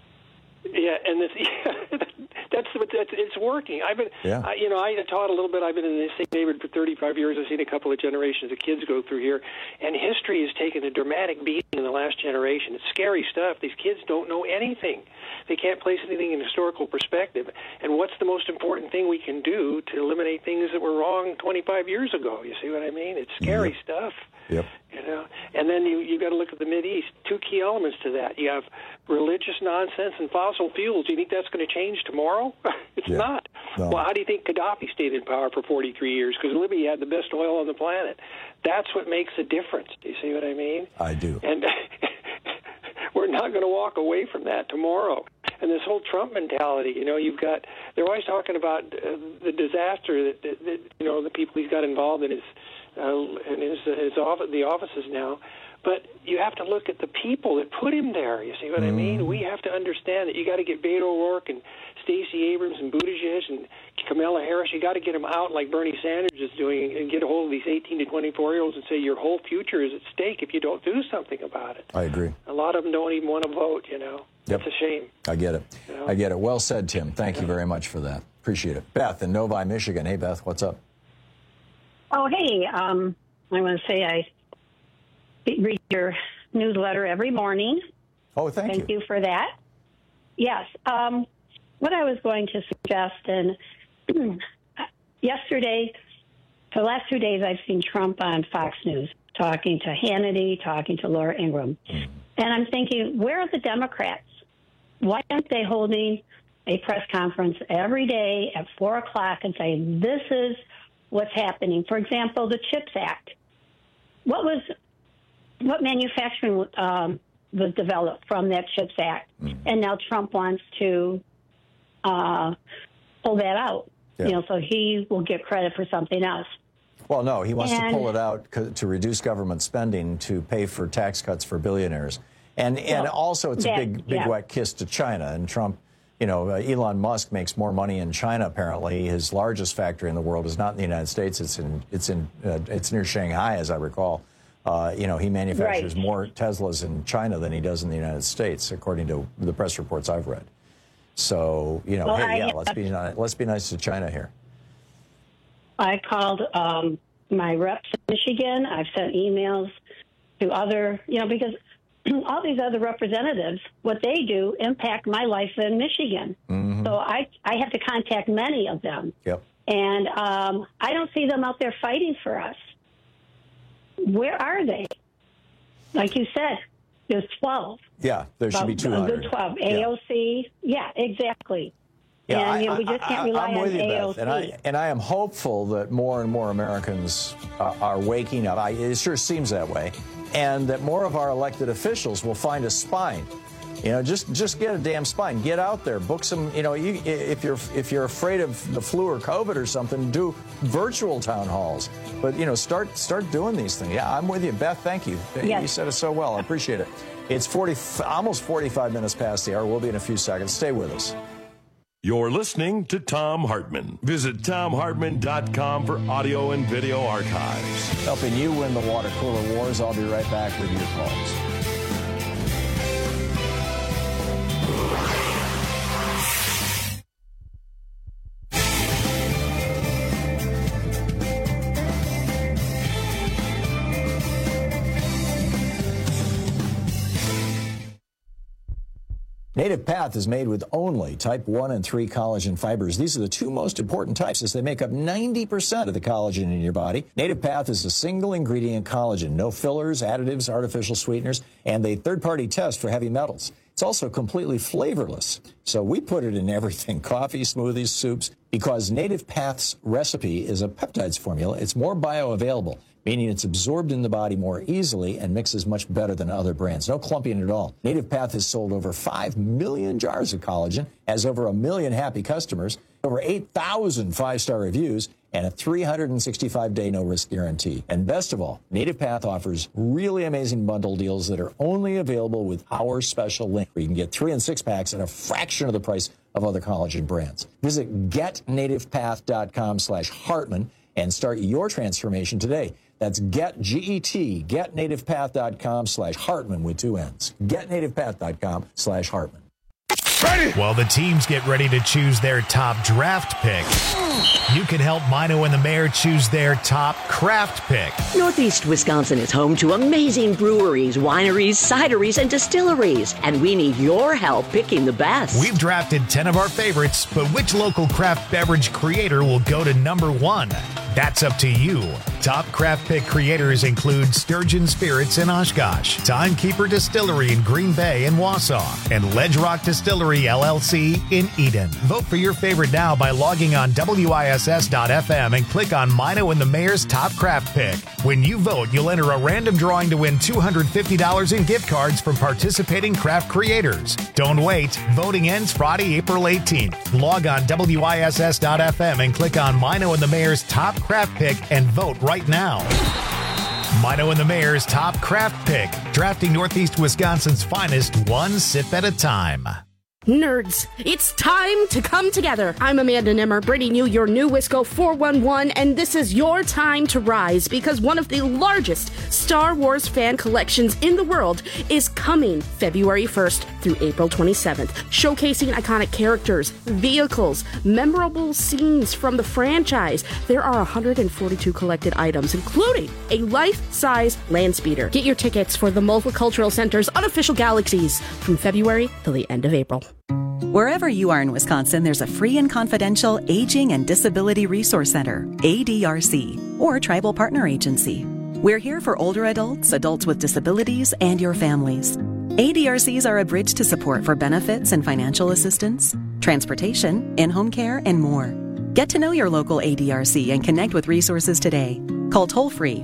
It's working. I taught a little bit. I've been in the same neighborhood for 35 years. I've seen a couple of generations of kids go through here, and history has taken a dramatic beating in the last generation. It's scary stuff. These kids don't know anything. They can't place anything in historical perspective. And what's the most important thing we can do to eliminate things that were wrong 25 years ago? You see what I mean? It's scary stuff. Yep. And then you got to look at the Mideast. Two key elements to that. You have religious nonsense and fossil fuels. Do you think that's going to change tomorrow? It's not. No. Well, how do you think Gaddafi stayed in power for 43 years? Because Libya had the best oil on the planet. That's what makes a difference. Do you see what I mean? I do. And we're not going to walk away from that tomorrow. And this whole Trump mentality, they're always talking about the disaster that the people he's got involved in the offices now. But you have to look at the people that put him there. You see what I mean? We have to understand that you got to get Beto O'Rourke and Stacey Abrams and Buttigieg and Kamala Harris. You got to get them out like Bernie Sanders is doing and get a hold of these 18 to 24-year-olds and say your whole future is at stake if you don't do something about it. I agree. A lot of them don't even want to vote, Yep. It's a shame. I get it. I get it. Well said, Tim. Thank you very much for that. Appreciate it. Beth in Novi, Michigan. Hey, Beth, what's up? Oh, hey. I want to say I read your newsletter every morning. Oh, thank you. Thank you for that. Yes. What I was going to suggest, and yesterday, for the last 2 days, I've seen Trump on Fox News talking to Hannity, talking to Laura Ingraham. And I'm thinking, where are the Democrats? Why aren't they holding a press conference every day at 4 o'clock and saying, this is what's happening? For example, the CHIPS Act. What manufacturing was developed from that CHIPS Act? And now Trump wants to pull that out, so he will get credit for something else. Well, no, he wants to pull it out to reduce government spending to pay for tax cuts for billionaires. And also it's a big wet kiss to China. And Trump, Elon Musk makes more money in China, apparently. His largest factory in the world is not in the United States. It's near Shanghai, as I recall. He manufactures more Teslas in China than he does in the United States, according to the press reports I've read. So, let's be nice to China here. I called my reps in Michigan. I've sent emails to other, because all these other representatives, what they do impact my life in Michigan. Mm-hmm. So I have to contact many of them. Yep. And I don't see them out there fighting for us. Where are they? Like you said, there's 12. Yeah, there should be 200. A good 12. AOC, yeah exactly. Yeah, and we just can't rely on AOC. Beth, and I am hopeful that more and more Americans are waking up. It sure seems that way. And that more of our elected officials will find a spine. Just get a damn spine. Get out there. Book some, if you're afraid of the flu or COVID or something, do virtual town halls. But, start doing these things. Yeah, I'm with you. Beth, thank you. Yes. You said it so well. I appreciate it. It's almost 45 minutes past the hour. We'll be in a few seconds. Stay with us. You're listening to Thom Hartmann. Visit ThomHartmann.com for audio and video archives. Helping you win the water cooler wars. I'll be right back with your calls. Native Path is made with only type 1 and 3 collagen fibers. These are the two most important types as they make up 90% of the collagen in your body. Native Path is a single ingredient collagen, no fillers, additives, artificial sweeteners, and a third-party test for heavy metals. It's also completely flavorless. So we put it in everything, coffee, smoothies, soups, because Native Path's recipe is a peptides formula. It's more bioavailable, meaning it's absorbed in the body more easily and mixes much better than other brands. No clumping at all. Native Path has sold over 5 million jars of collagen, has over 1 million happy customers, over 8,000 5-star reviews, and a 365-day no-risk guarantee. And best of all, Native Path offers really amazing bundle deals that are only available with our special link, where you can get 3 and 6 packs at a fraction of the price of other collagen brands. Visit getnativepath.com/Hartmann and start your transformation today. That's getnativepath.com/Hartmann with 2 N's. Getnativepath.com/Hartmann. Ready? While the teams get ready to choose their top draft pick, you can help Mino and the Mayor choose their top craft pick. Northeast Wisconsin is home to amazing breweries, wineries, cideries, and distilleries, and we need your help picking the best. We've drafted 10 of our favorites, but which local craft beverage creator will go to number 1? That's up to you. Top craft pick creators include Sturgeon Spirits in Oshkosh, Timekeeper Distillery in Green Bay and Wausau, and Ledge Rock Distillery LLC in Eden. Vote for your favorite now by logging on WISS.FM and click on Mino and the Mayor's Top Craft Pick. When you vote, you'll enter a random drawing to win $250 in gift cards from participating craft creators. Don't wait. Voting ends Friday, April 18th. Log on WISS.FM and click on Mino and the Mayor's Top Craft Pick and vote right now. Mino and the Mayor's Top Craft Pick, drafting Northeast Wisconsin's finest one sip at a time. Nerds, it's time to come together. I'm Amanda Nimmer, bringing you your new Wisco 411, and this is your time to rise, because one of the largest Star Wars fan collections in the world is coming February 1st through April 27th, showcasing iconic characters, vehicles, memorable scenes from the franchise. There are 142 collected items, including a life-size land speeder. Get your tickets for the Multicultural Center's unofficial Galaxies from February till the end of April. Wherever you are in Wisconsin, there's a free and confidential Aging and Disability Resource Center, ADRC, or Tribal Partner Agency. We're here for older adults, adults with disabilities, and your families. ADRCs are a bridge to support for benefits and financial assistance, transportation, in-home care, and more. Get to know your local ADRC and connect with resources today. Call toll-free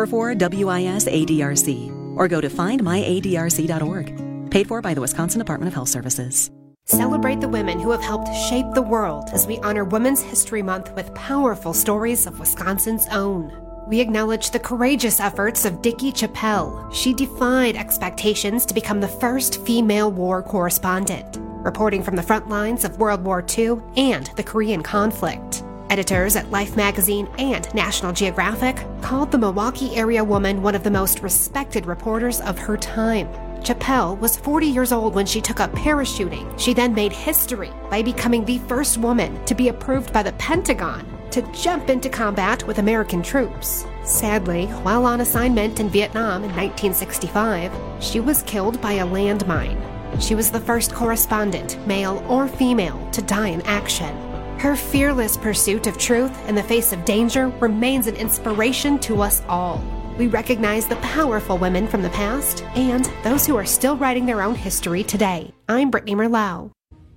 1-844-WIS-ADRC or go to findmyadrc.org. Paid for by the Wisconsin Department of Health Services. Celebrate the women who have helped shape the world as we honor Women's History Month with powerful stories of Wisconsin's own. We acknowledge the courageous efforts of Dickie Chappelle. She defied expectations to become the first female war correspondent, reporting from the front lines of World War II and the Korean conflict. Editors at Life magazine and National Geographic called the Milwaukee area woman one of the most respected reporters of her time. Chappelle was 40 years old when she took up parachuting. She then made history by becoming the first woman to be approved by the Pentagon to jump into combat with American troops. Sadly, while on assignment in Vietnam in 1965, she was killed by a landmine. She was the first correspondent, male or female, to die in action. Her fearless pursuit of truth in the face of danger remains an inspiration to us all. We recognize the powerful women from the past and those who are still writing their own history today. I'm Brittany Merlau.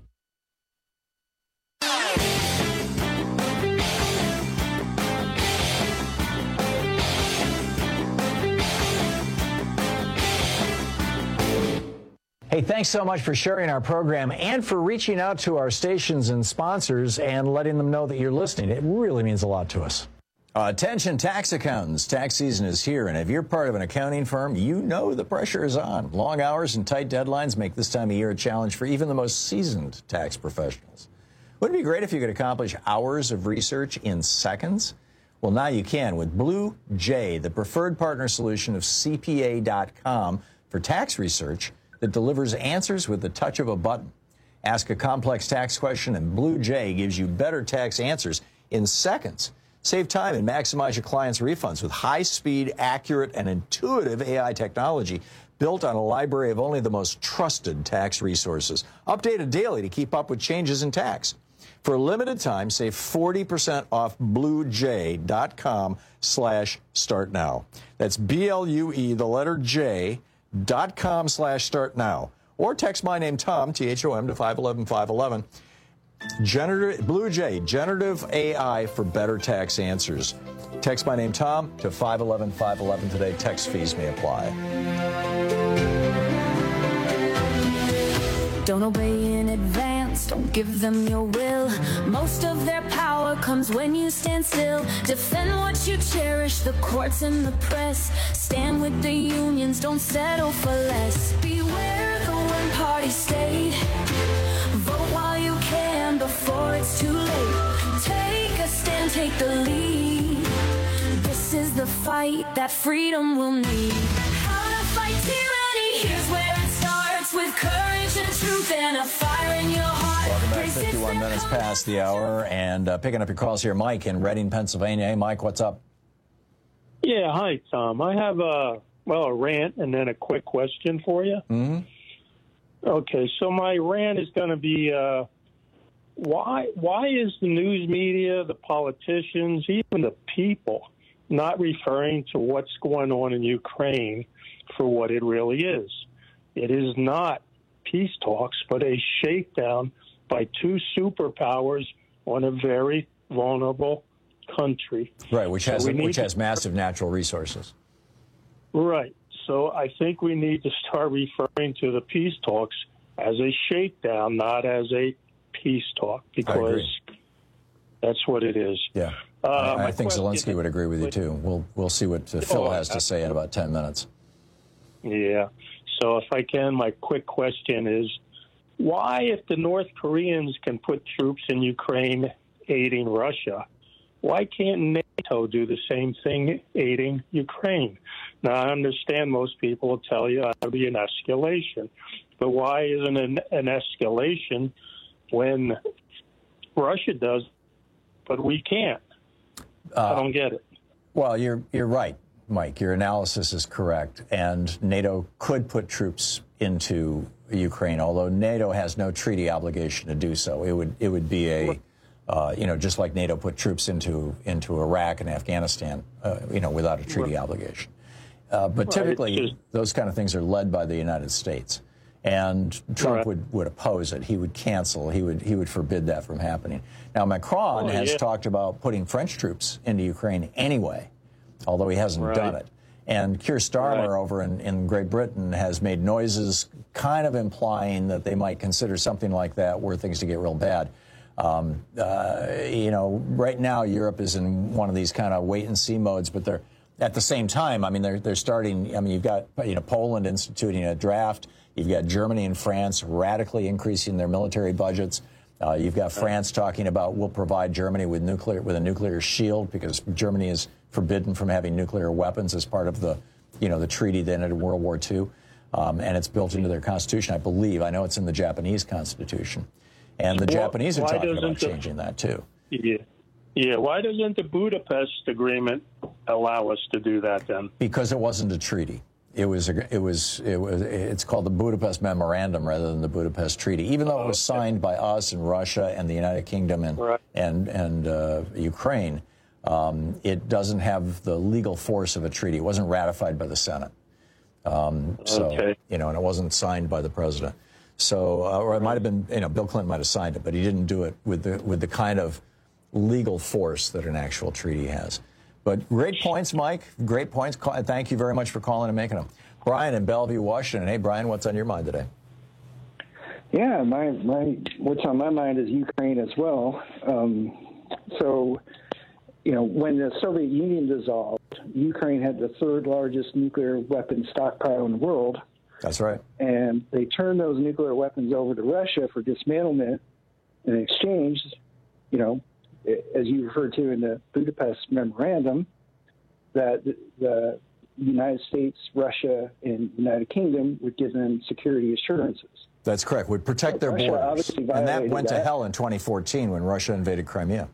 Hey, thanks so much for sharing our program and for reaching out to our stations and sponsors and letting them know that you're listening. It really means a lot to us. Attention tax accountants. Tax season is here, and if you're part of an accounting firm, you know the pressure is on. Long hours and tight deadlines make this time of year a challenge for even the most seasoned tax professionals. Wouldn't it be great if you could accomplish hours of research in seconds? Well, now you can with Blue Jay, the preferred partner solution of CPA.com for tax research that delivers answers with the touch of a button. Ask a complex tax question, and Blue Jay gives you better tax answers in seconds. Save time and maximize your clients' refunds with high-speed, accurate, and intuitive AI technology built on a library of only the most trusted tax resources, updated daily to keep up with changes in tax. For a limited time, save 40% off bluejay.com/start now. That's BLUE, the letter J, .com/start now, or text my name Tom, THOM, to 511-511. Blue Jay, generative AI for better tax answers. Text my name Tom to 511-511 today. Text fees may apply. Don't obey in advance, don't give them your will. Most of their power comes when you stand still. Defend what you cherish, the courts and the press. Stand with the unions, don't settle for less. Beware the one-party state. Vote while you can before it's too late. Take a stand, take the lead. This is the fight that freedom will need. How to fight tyranny, here's where it starts. With courage and truth and a fire in your heart. Welcome back, 51 minutes past the hour, and picking up your calls here, Mike in Reading, Pennsylvania. Hey, Mike, what's up? Yeah, hi, Tom. I have a rant and then a quick question for you. Mm-hmm. Okay, so my rant is going to be why is the news media, the politicians, even the people not referring to what's going on in Ukraine for what it really is? It is not peace talks, but a shakedown by two superpowers on a very vulnerable country. Right, which has massive natural resources. Right. So I think we need to start referring to the peace talks as a shakedown, not as a peace talk, because that's what it is. Yeah. I think Zelensky would agree with you, too. We'll see what Phil has to say in about 10 minutes. Yeah. So if I can, my quick question is, why, if the North Koreans can put troops in Ukraine aiding Russia, why can't NATO do the same thing aiding Ukraine? Now, I understand most people will tell you it would be an escalation, but why isn't an escalation when Russia does, but we can't? I don't get it. Well, you're right, Mike. Your analysis is correct, and NATO could put troops into Ukraine, although NATO has no treaty obligation to do so. It would be a just like NATO put troops into Iraq and Afghanistan, without a treaty obligation. But typically, those kind of things are led by the United States, and Trump would oppose it. He would cancel. He would forbid that from happening. Now, Macron has talked about putting French troops into Ukraine anyway, although he hasn't done it. And Keir Starmer over in Great Britain has made noises kind of implying that they might consider something like that were things to get real bad. Right now Europe is in one of these kind of wait-and-see modes, but they're at the same time. I mean, they're starting. I mean, you've got Poland instituting a draft. You've got Germany and France radically increasing their military budgets. You've got France talking about we'll provide Germany with a nuclear shield because Germany is forbidden from having nuclear weapons as part of the treaty that ended World War II, and it's built into their constitution, I believe. I know it's in the Japanese constitution, and the Japanese are talking about changing that too. Yeah. Why doesn't the Budapest Agreement allow us to do that then? Because it wasn't a treaty. It's called the Budapest Memorandum rather than the Budapest Treaty. Even though it was signed by us and Russia and the United Kingdom and Ukraine, it doesn't have the legal force of a treaty. It wasn't ratified by the Senate, and it wasn't signed by the president. So, or it might have been, Bill Clinton might have signed it, but he didn't do it with the kind of legal force that an actual treaty has. But great points, Mike. Great points. Thank you very much for calling and making them. Brian in Bellevue, Washington. Hey, Brian, what's on your mind today? Yeah, what's on my mind is Ukraine as well. When the Soviet Union dissolved, Ukraine had the third largest nuclear weapons stockpile in the world. That's right. And they turned those nuclear weapons over to Russia for dismantlement in exchange, as you referred to in the Budapest Memorandum, that the United States, Russia, and United Kingdom would give them security assurances. That's correct. Would protect their borders. And that went to hell in 2014 when Russia invaded Crimea.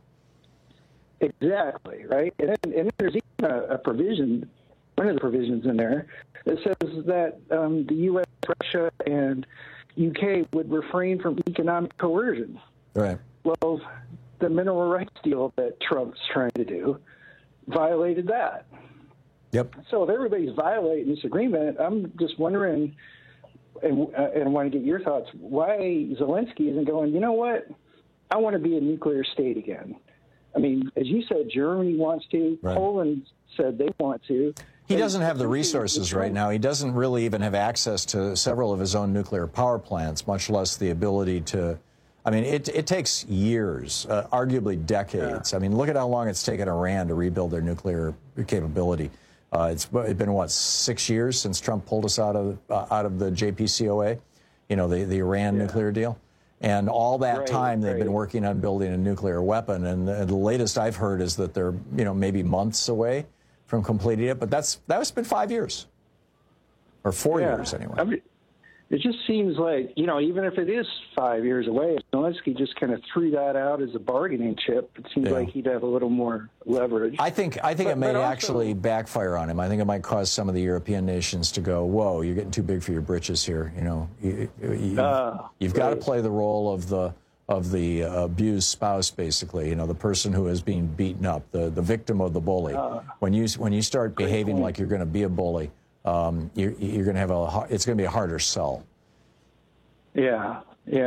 Exactly, right? And then there's even a provision, one of the provisions in there, that says that the U.S., Russia, and UK would refrain from economic coercion. Right. Well, the mineral rights deal that Trump's trying to do violated that. Yep. So if everybody's violating this agreement, I'm just wondering, and I want to get your thoughts, why Zelensky isn't going, you know what, I want to be a nuclear state again. I mean, as you said, Germany wants to. Right. Poland said they want to. He doesn't have the resources right now. He doesn't really even have access to several of his own nuclear power plants, much less the ability to. I mean, it takes years, arguably decades. I mean, look at how long it's taken Iran to rebuild their nuclear capability. It's been, 6 years since Trump pulled us out of the JPCOA, the Iran nuclear deal. And all that time they've been working on building a nuclear weapon. And the latest I've heard is that they're, maybe months away from completing it. But that's been 5 years or 4 years anyway. I mean, it just seems like, even if it is 5 years away, Zelensky just kind of threw that out as a bargaining chip. It seems like he'd have a little more leverage. I think it may actually backfire on him. I think it might cause some of the European nations to go, whoa, you're getting too big for your britches here. You've got to play the role of the abused spouse, basically, the person who is being beaten up, the victim of the bully. When you start behaving like you're going to be a bully, you're going to have it's going to be a harder sell. Yeah.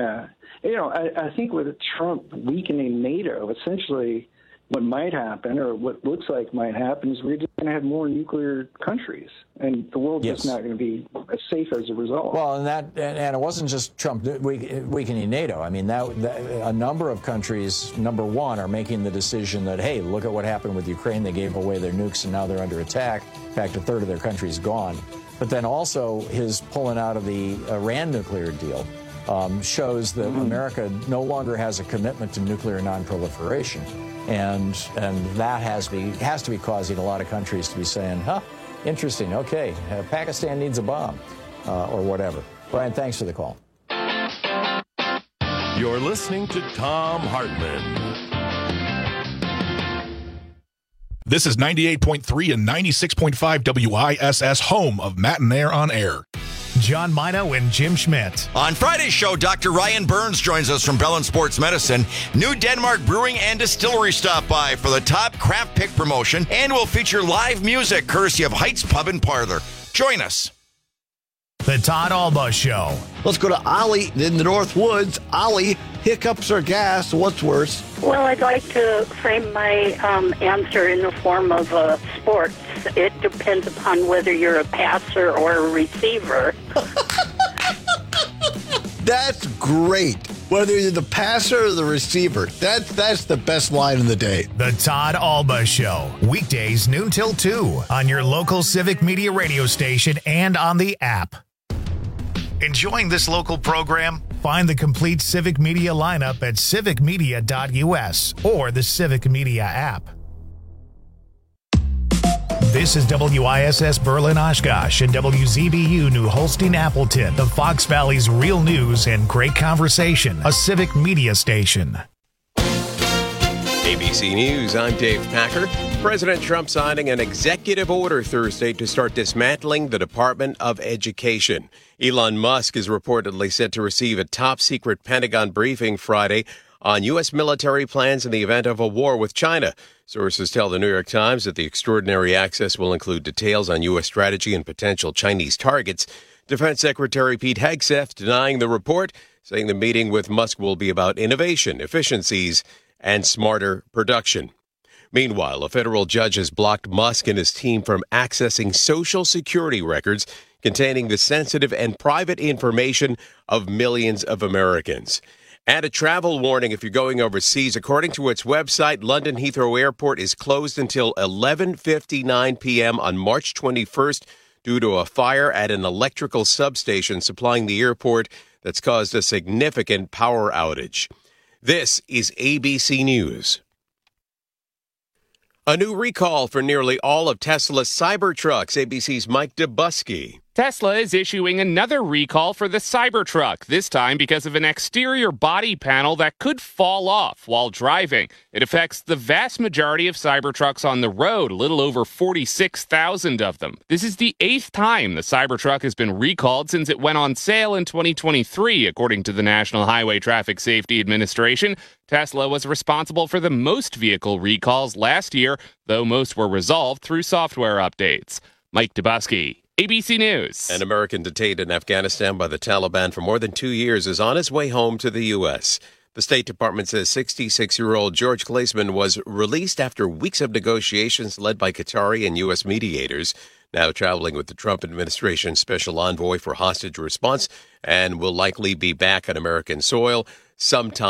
I think with Trump weakening NATO, essentially what might happen, or what looks like might happen, is we're just going to have more nuclear countries, and the world's just not going to be as safe as a result. Well, and it wasn't just Trump weakening NATO. I mean, a number of countries, number one, are making the decision that, hey, look at what happened with Ukraine. They gave away their nukes, and now they're under attack. In fact, a third of their country is gone. But then also his pulling out of the Iran nuclear deal shows that America no longer has a commitment to nuclear nonproliferation. And that has to be causing a lot of countries to be saying, interesting, okay, Pakistan needs a bomb, or whatever. Brian, thanks for the call. You're listening to Thom Hartmann. This is 98.3 and 96.5 WISS, home of Matt and Air on Air. John Mino and Jim Schmidt. On Friday's show, Dr. Ryan Burns joins us from Bellin Sports Medicine. New Denmark Brewing and Distillery stop by for the top craft pick promotion, and we'll feature live music courtesy of Heights Pub and Parlor. Join us. The Todd Alba Show. Let's go to Ollie in the North Woods. Ollie, hiccups or gas, what's worse? Well, I'd like to frame my answer in the form of sports. It depends upon whether you're a passer or a receiver. That's great. whether you're the passer or the receiver. That's the best line in the day. The Todd Alba Show, weekdays noon till 2 on your local Civic Media radio station and on the app. Enjoying this local program? Find the complete Civic Media lineup at civicmedia.us or the Civic Media app. This is WISS Berlin Oshkosh and WZBU New Holstein Appleton, the Fox Valley's real news and great conversation, a Civic Media station. ABC News, I'm Dave Packer. President Trump signing an executive order Thursday to start dismantling the Department of Education. Elon Musk is reportedly set to receive a top-secret Pentagon briefing Friday on U.S. military plans in the event of a war with China. Sources tell the New York Times that the extraordinary access will include details on U.S. strategy and potential Chinese targets. Defense Secretary Pete Hegseth denying the report, saying the meeting with Musk will be about innovation, efficiencies, and smarter production. Meanwhile, a federal judge has blocked Musk and his team from accessing Social Security records containing the sensitive and private information of millions of Americans. And a travel warning if you're going overseas. According to its website, London Heathrow Airport is closed until 11:59 p.m. on March 21st due to a fire at an electrical substation supplying the airport that's caused a significant power outage. This is ABC News. A new recall for nearly all of Tesla's Cybertrucks. ABC's Mike Dubusky. Tesla is issuing another recall for the Cybertruck, this time because of an exterior body panel that could fall off while driving. It affects the vast majority of Cybertrucks on the road, a little over 46,000 of them. This is the 8th time the Cybertruck has been recalled since it went on sale in 2023, according to the National Highway Traffic Safety Administration. Tesla was responsible for the most vehicle recalls last year, though most were resolved through software updates. Mike Dubusky, ABC News. An American detained in Afghanistan by the Taliban for more than 2 years is on his way home to the U.S. The State Department says 66-year-old George Glazeman was released after weeks of negotiations led by Qatari and U.S. mediators, now traveling with the Trump administration's special envoy for hostage response, and will likely be back on American soil sometime